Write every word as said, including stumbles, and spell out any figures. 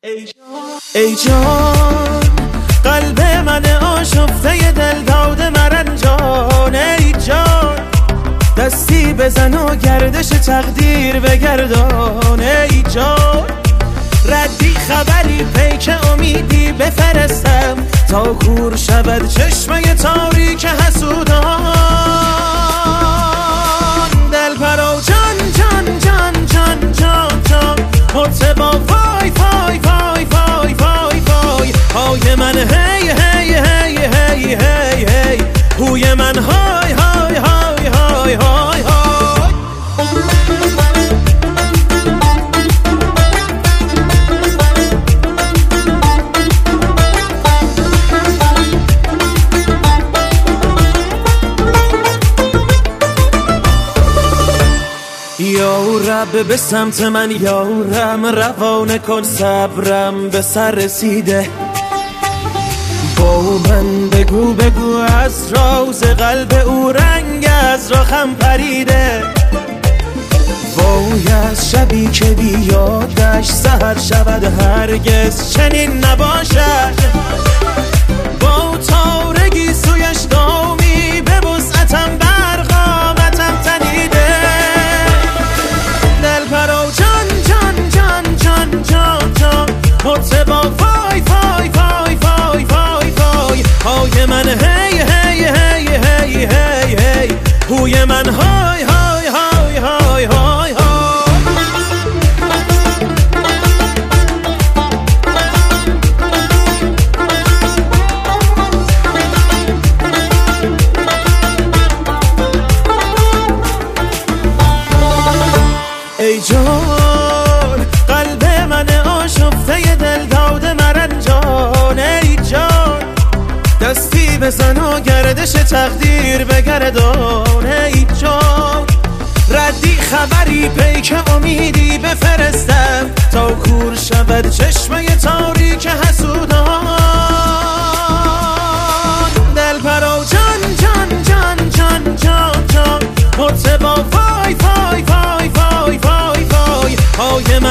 ای جان قلب من آشفته دل داده مرنجان، ای جان دستی بزن و گردش تقدیر بگردان، ای جان ردی خبری پیک امیدی بفرستم تا کور شود چشمه تاریک حسودان. دل پرو جان جان جان جان جان جان مرتبا وای وای وای وای وای وای های من هی هی هی هی هی هی هوی من های های های های های های. یا رب به سمت من یارم روانه کن صبرم به سر رسیده، با من بگو بگو از راز قلب او رنگ از راخم پریده. وای از شبی که بیادش سحر شود هرگز چنین نباشد، با تارگی سویش دامی به وسعتم برقامتم تنیده. دل پرو جان جان جان جان جان جان مرتبا وای وای وای وای وای وای های من هی هی هی هی هی هی هوی من های های های های های های. ای جان قلب من آشفته دل داده مرنجان، ای جان دستی بزن و گردش تقدیر بگردان، ای جان ردی خبری پیک امیدی بفرستم تا کور شود چشمه تاریک حسودان. دل پرو جان جان جان جان جان جان مرتبا وای وای وای وای وای وای های